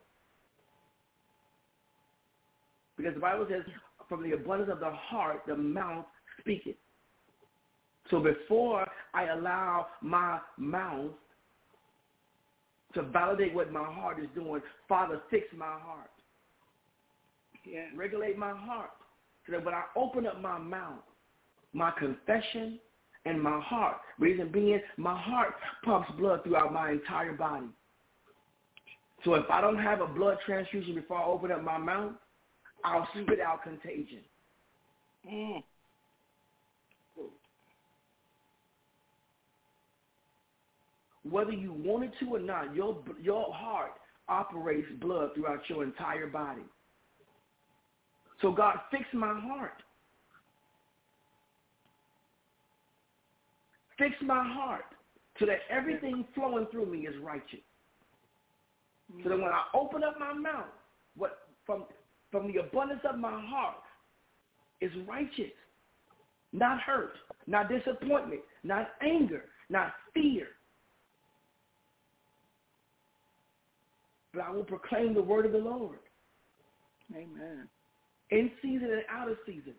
Because the Bible says, from the abundance of the heart, the mouth speaketh. So before I allow my mouth to validate what my heart is doing, Father, fix my heart. Yeah. Regulate my heart. So that when I open up my mouth, my confession and my heart, reason being, my heart pumps blood throughout my entire body. So if I don't have a blood transfusion before I open up my mouth, I'll spit out contagion. Mm. Whether you wanted to or not, your, your heart operates blood throughout your entire body. So God, fix my heart. Fix my heart so that everything flowing through me is righteous. So that when I open up my mouth, what from from the abundance of my heart is righteous, not hurt, not disappointment, not anger, not fear. But I will proclaim the word of the Lord. Amen. In season and out of season.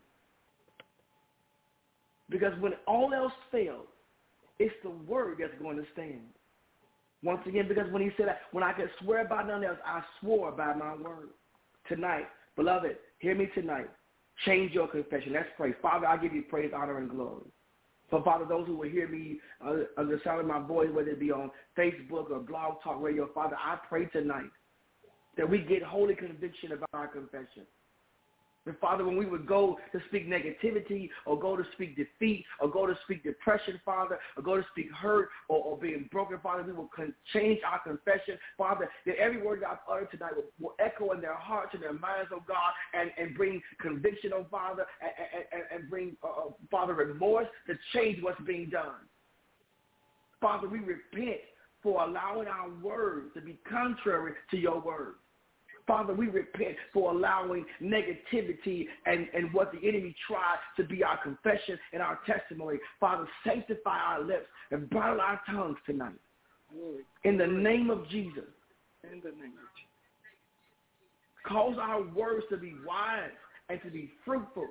Because when all else fails, it's the word that's going to stand. Once again, because when he said, when I could swear by none else, I swore by my word. Tonight, beloved, hear me tonight. Change your confession. Let's pray. Father, I give you praise, honor, and glory. So, Father, those who will hear me uh, under the sound of my voice, whether it be on Facebook or Blog Talk Radio, Father, I pray tonight that we get holy conviction about our confession. And Father, when we would go to speak negativity or go to speak defeat or go to speak depression, Father, or go to speak hurt or, or being broken, Father, we will con- change our confession, Father, that every word that I've uttered tonight will, will echo in their hearts and their minds, oh God, and, and bring conviction, oh Father, and, and, and bring, uh, Father, remorse to change what's being done. Father, we repent for allowing our words to be contrary to your word. Father, we repent for allowing negativity and, and what the enemy tried to be our confession and our testimony. Father, sanctify our lips and bridle our tongues tonight. Glory. In the name of Jesus. In the name of Jesus. Cause our words to be wise and to be fruitful.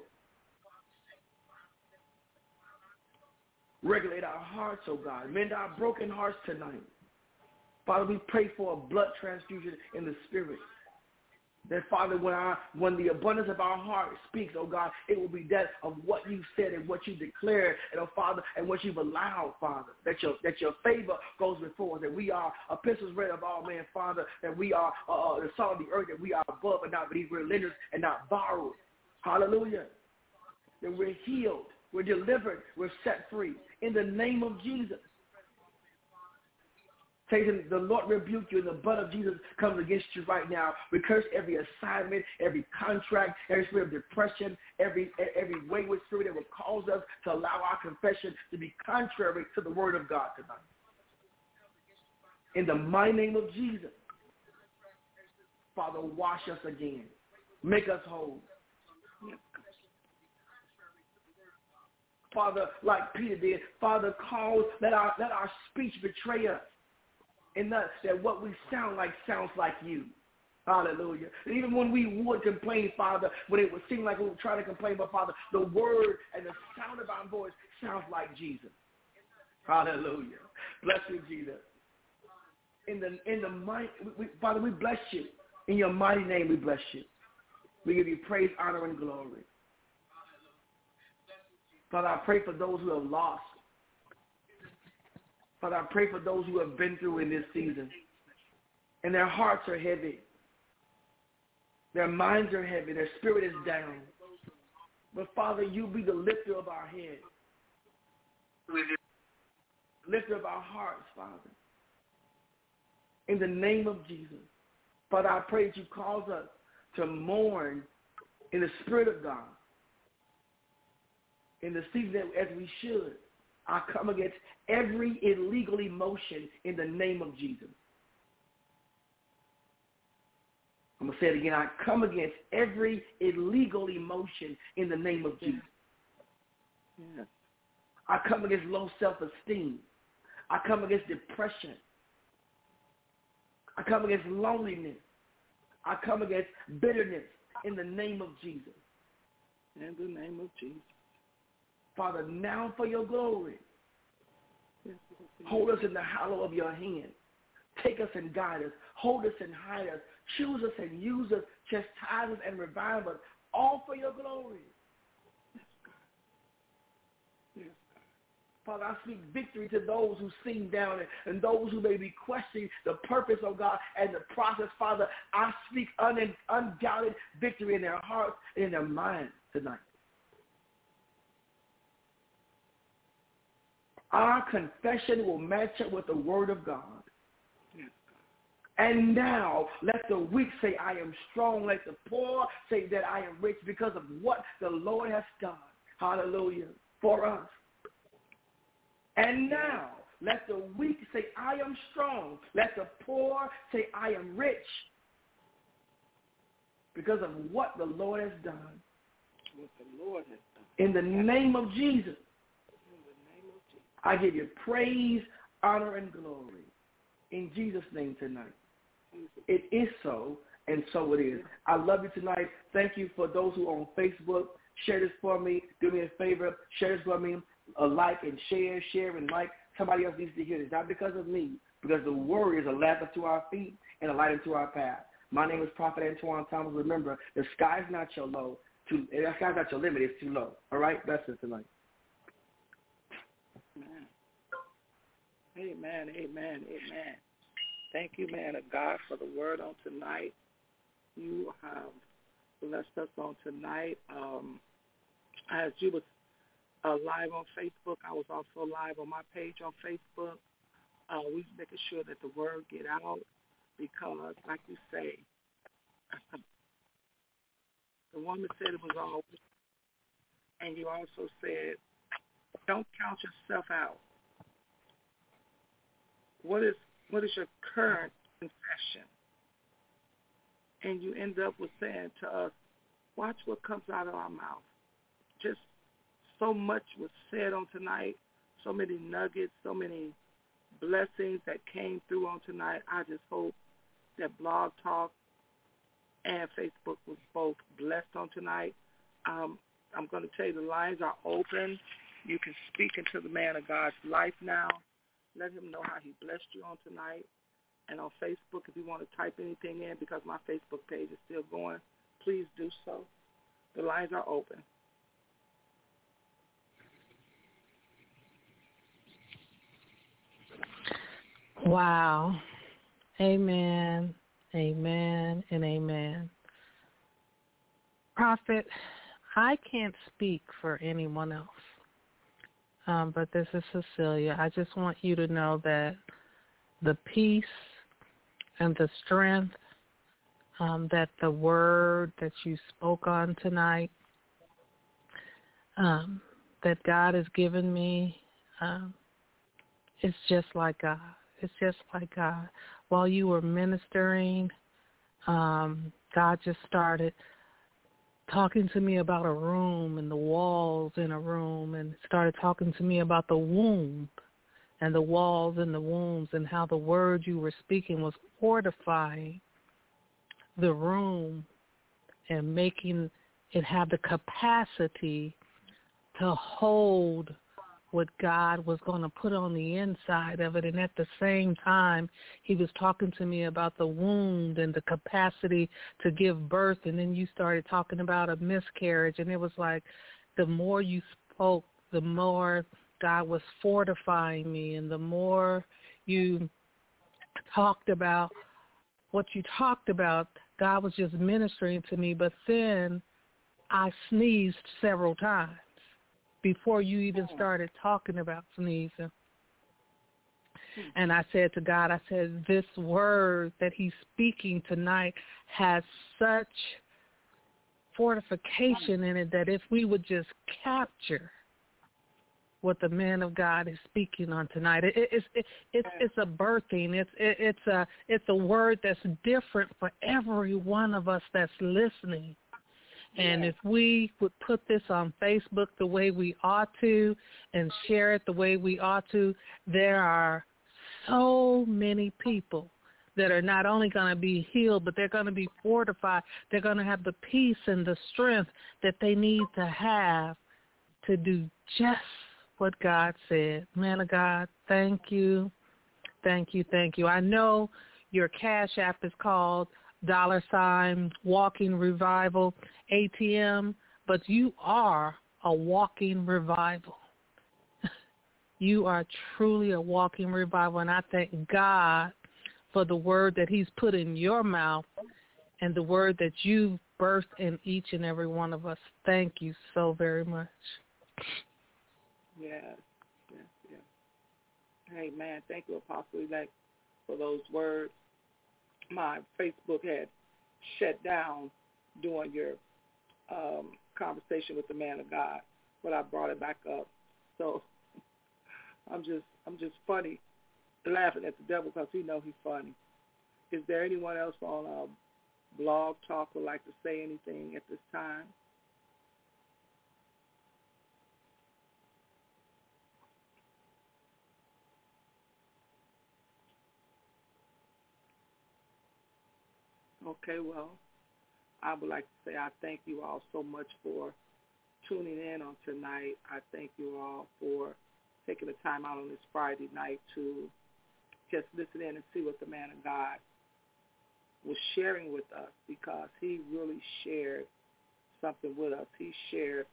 Regulate our hearts, oh God. Mend our broken hearts tonight. Father, we pray for a blood transfusion in the spirit. That, Father, when, our, when the abundance of our heart speaks, oh God, it will be that of what you said and what you declared, and, oh Father, and what you've allowed, Father, that your, that your favor goes before us, that we are epistles read of all men, Father, that we are uh, the salt of the earth, that we are above and not beneath, we're lenders and not borrowers. Hallelujah. That we're healed, we're delivered, we're set free. In the name of Jesus. Satan, the Lord rebuke you, and the blood of Jesus comes against you right now. We curse every assignment, every contract, every spirit of depression, every every wayward spirit that will cause us to allow our confession to be contrary to the word of God tonight. In the mighty name of Jesus, Father, wash us again. Make us whole. Father, like Peter did, Father, cause, let our, let our speech betray us. And not that what we sound like sounds like you. Hallelujah. And even when we would complain, Father, when it would seem like we were trying to complain, but Father, the word and the sound of our voice sounds like Jesus. Hallelujah. Bless you, Jesus. In the in the mighty, we, Father, we bless you. In your mighty name, we bless you. We give you praise, honor, and glory. Father, I pray for those who have lost. Father, I pray for those who have been through in this season, and their hearts are heavy. Their minds are heavy. Their spirit is down. But, Father, you be the lifter of our head. Lifter of our hearts, Father. In the name of Jesus. Father, I pray that you cause us to mourn in the Spirit of God. In the season as we should. I come against every illegal emotion in the name of Jesus. I'm going to say it again. I come against every illegal emotion in the name of Jesus. Yeah. I come against low self-esteem. I come against depression. I come against loneliness. I come against bitterness in the name of Jesus. In the name of Jesus. Father, now for your glory, hold us in the hollow of your hand. Take us and guide us. Hold us and hide us. Choose us and use us. Chastise us and revive us. All for your glory. Yes. Father, I speak victory to those who seem down and, and those who may be questioning the purpose of God and the process. Father, I speak un, undoubted victory in their hearts and in their minds tonight. Our confession will match up with the word of God. Yes. And now let the weak say, I am strong. Let the poor say that I am rich because of what the Lord has done. Hallelujah. For us. And now let the weak say, I am strong. Let the poor say, I am rich because of what the Lord has done. What the Lord has done. In the name of Jesus. I give you praise, honor, and glory in Jesus' name tonight. It is so, and so it is. I love you tonight. Thank you for those who are on Facebook. Share this for me. Do me a favor. Share this for me. A like and share, share and like. Somebody else needs to hear this. Not because of me, because the word is a lamp unto our feet and a light unto our path. My name is Prophet Antoine Thomas. Remember, the sky's not your low. Too, the sky's not your limit. It's too low. All right? That's it tonight. Amen, amen, amen. Thank you, man of God, for the word on tonight. You have blessed us on tonight. Um, as you was uh, live on Facebook, I was also live on my page on Facebook. Uh, we making sure that the word get out because, like you say, the woman said it was all, and you also said, don't count yourself out. What is what is your current confession? And you end up with saying to us, watch what comes out of our mouth. Just so much was said on tonight, so many nuggets, so many blessings that came through on tonight. I just hope that Blog Talk and Facebook was both blessed on tonight. Um, I'm going to tell you the lines are open. You can speak into the man of God's life now. Let him know how he blessed you on tonight. And on Facebook, if you want to type anything in, because my Facebook page is still going, please do so. The lines are open. Wow. Amen, amen, and amen. Prophet, I can't speak for anyone else. Um, but this is Cecilia. I just want you to know that the peace and the strength um, that the word that you spoke on tonight, um, that God has given me, um, it's just like God. It's just like God. While you were ministering, um, God just started talking to me about a room and the walls in a room, and started talking to me about the womb and the walls and the wombs, and how the word you were speaking was fortifying the room and making it have the capacity to hold what God was going to put on the inside of it. And at the same time, he was talking to me about the wound and the capacity to give birth. And then you started talking about a miscarriage. And it was like the more you spoke, the more God was fortifying me. And the more you talked about what you talked about, God was just ministering to me. But then I sneezed several times before you even started talking about sneezing. And I said to God, I said, this word that he's speaking tonight has such fortification in it that if we would just capture what the man of God is speaking on tonight, it, it, it's it, it's it's a birthing. It's it, it's a it's a word that's different for every one of us that's listening. And if we would put this on Facebook the way we ought to and share it the way we ought to, there are so many people that are not only going to be healed, but they're going to be fortified. They're going to have the peace and the strength that they need to have to do just what God said. Man of God, thank you, thank you, thank you. I know your Cash App is called dollar sign walking revival A T M, but you are a walking revival. You are truly a walking revival, and I thank God for the word that he's put in your mouth and the word that you've birthed in each and every one of us. Thank you so very much. Yes, yes, yes. Amen. Thank you, Apostle Elect, for those words. My Facebook had shut down during your um, conversation with the man of God, but I brought it back up. So I'm just I'm just funny, laughing at the devil because he know he's funny. Is there anyone else on uh, Blog Talk would like to say anything at this time? Okay, well, I would like to say I thank you all so much for tuning in on tonight. I thank you all for taking the time out on this Friday night to just listen in and see what the man of God was sharing with us, because he really shared something with us. He shared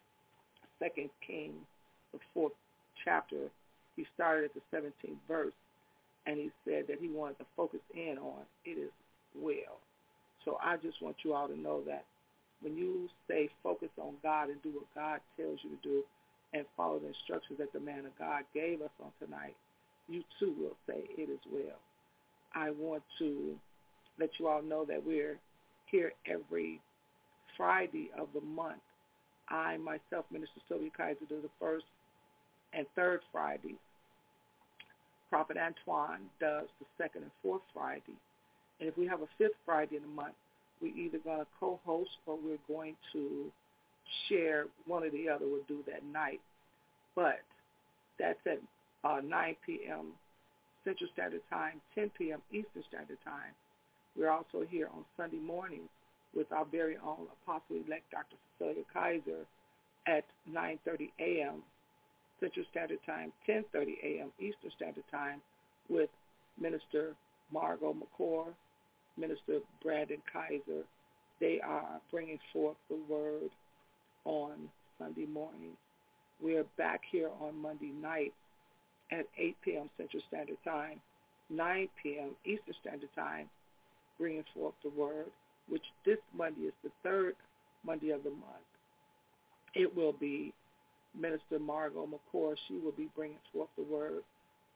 Second Kings, the fourth chapter. He started at the seventeenth verse, and he said that he wanted to focus in on it is well. So I just want you all to know that when you stay focused on God and do what God tells you to do and follow the instructions that the man of God gave us on tonight, you too will say it is well. I want to let you all know that we're here every Friday of the month. I, myself, Minister Sylvia Kaiser, do the first and third Fridays. Prophet Antoine does the second and fourth Friday. And if we have a fifth Friday in the month, we're either going to co-host or we're going to share. One or the other will do that night. But that's at uh, nine p.m. Central Standard Time, ten p.m. Eastern Standard Time. We're also here on Sunday mornings with our very own Apostle-elect Doctor Cecilia Kaiser at nine thirty a.m. Central Standard Time, ten thirty a.m. Eastern Standard Time with Minister Margot McCord, Minister Brandon Kaiser. They are bringing forth the word on Sunday morning. We are back here on Monday night at eight p.m. Central Standard Time, nine p.m. Eastern Standard Time, bringing forth the word, which this Monday is the third Monday of the month. It will be Minister Margot McCord. She will be bringing forth the word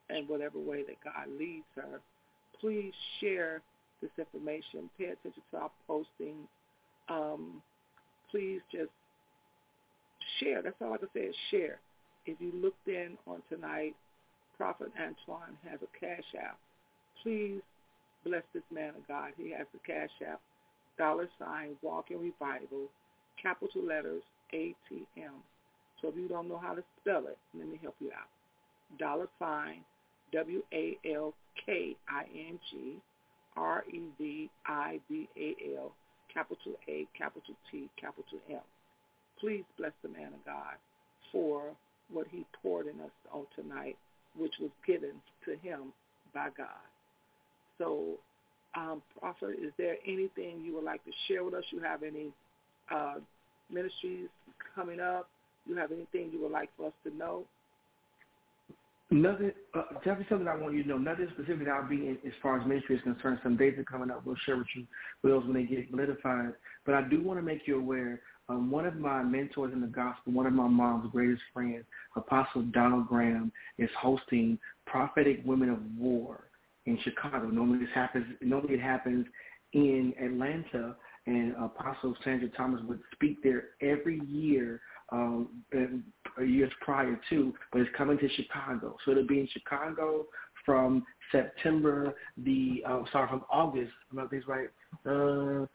in whatever way that God leads her. Please share this information. Pay attention to our postings. Um, please just share. That's all I can say is share. If you looked in on tonight, Prophet Antoine has a cash app. Please bless this man of God. He has the cash app, dollar sign, Walk in Revival, capital letters, A T M. So if you don't know how to spell it, let me help you out. Dollar sign, W A L K I N G, R E V I V A L, capital A, capital T, capital M. Please bless the man of God for what he poured in us on tonight, which was given to him by God. So, um, Prophet, is there anything you would like to share with us? You have any uh, ministries coming up? You have anything you would like for us to know? Nothing, uh, definitely something I want you to know. Nothing specific that I'll be in as far as ministry is concerned. Some dates are coming up. We'll share with you with those when they get solidified. But I do want to make you aware, um, one of my mentors in the gospel, one of my mom's greatest friends, Apostle Donald Graham, is hosting Prophetic Women of War in Chicago. Normally this happens. Normally it happens in Atlanta, and Apostle Sandra Thomas would speak there every year, um, years prior to, but it's coming to Chicago. So it'll be in Chicago from September the uh, sorry from August. I'm not this right. Uh,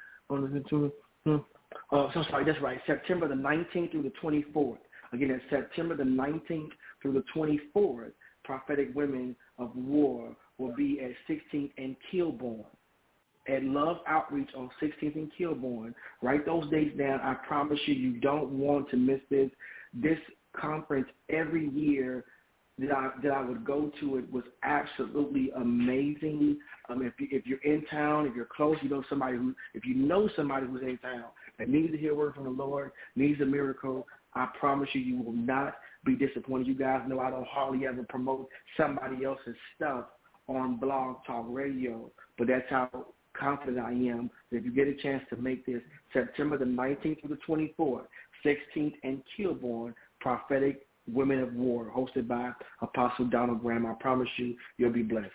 uh, so sorry, that's right. September the nineteenth through the twenty-fourth. Again, it's September the nineteenth through the twenty-fourth. Prophetic Women of War will be at sixteenth and Kilbourne. At Love Outreach on sixteenth and Kilbourne. Write those dates down. I promise you, you don't want to miss this. This conference every year that I that I would go to, it was absolutely amazing. Um, if you, if you're in town, if you're close, you know somebody who, if you know somebody who's in town that needs to hear a word from the Lord, needs a miracle, I promise you, you will not be disappointed. You guys know I don't hardly ever promote somebody else's stuff on Blog Talk Radio, but that's how confident I am that if you get a chance to make this September the nineteenth through the twenty-fourth, sixteenth and Kilbourne, Prophetic Women of War, hosted by Apostle Donald Graham. I promise you, you'll be blessed.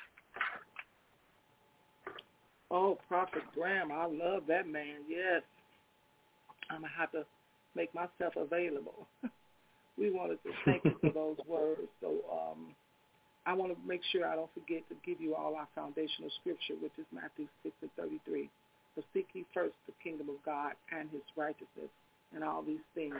Oh, Prophet Graham, I love that man. Yes. I'm going to have to make myself available. We wanted to thank you for those words. So um, I want to make sure I don't forget to give you all our foundational scripture, which is Matthew six and thirty-three. But seek ye first the kingdom of God and his righteousness, and all these things.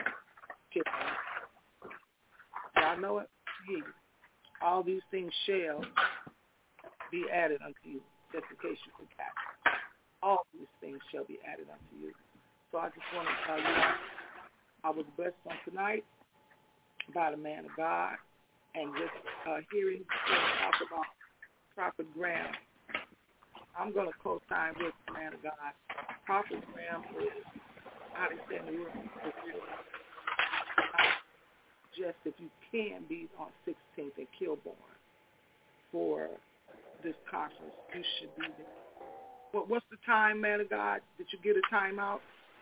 Y'all know it? He, all these things shall be added unto you, just in case you forgot. All these things shall be added unto you. So I just want to tell you, I was blessed on tonight by the man of God, and just uh, hearing him talk about Prophet Graham. I'm going to co-sign with the man of God. Prophet Graham is out of the room. Just if you can be on sixteenth at Kilbourne for this conference, you should be there. What, what's the time, man of God? Did you get a time out?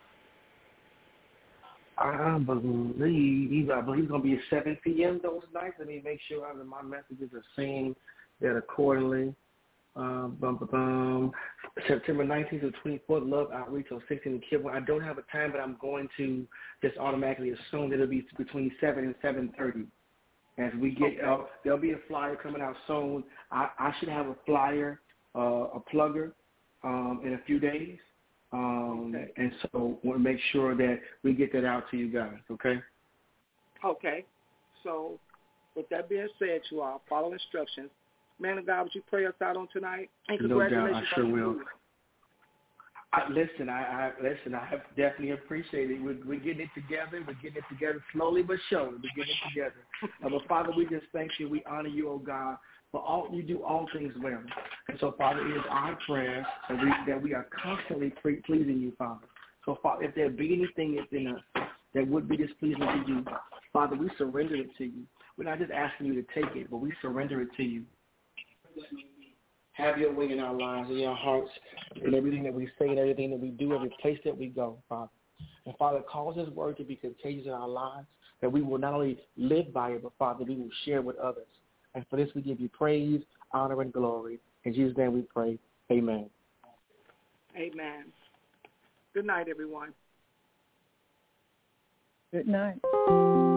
I believe I believe it's gonna be at seven p.m. those nights. Let me make sure that my messages are saying that accordingly. Um, bum, bum, bum. September nineteenth to twenty-fourth, Love Outreach on sixteenth and Kilbourne. I don't have a time, but I'm going to just automatically assume that it'll be between seven and seven thirty. As we get, okay. uh, there'll be a flyer coming out soon. I, I should have a flyer, uh, a plugger, um, in a few days. Um, okay. And so we'll make sure that we get that out to you guys, okay? Okay. So with that being said, you all follow instructions. Man of God, would you pray us out on tonight? And congratulations. No doubt, I sure will. I, listen, I, I listen. I definitely appreciate it. We're, we're getting it together. We're getting it together slowly but surely. We're getting it together. uh, but Father, we just thank you. We honor you, oh God. For all you do, all things well. And so, Father, it is our prayer that we that we are constantly pre- pleasing you, Father. So, Father, if there be anything within us that would be displeasing to you, Father, we surrender it to you. We're not just asking you to take it, but we surrender it to you. Have your way in our lives, in our hearts, in everything that we say, and everything that we do, every place that we go, Father. And, Father, cause this word to be contagious in our lives, that we will not only live by it, but, Father, we will share with others. And for this we give you praise, honor, and glory. In Jesus' name we pray. Amen. Amen. Good night, everyone. Good night.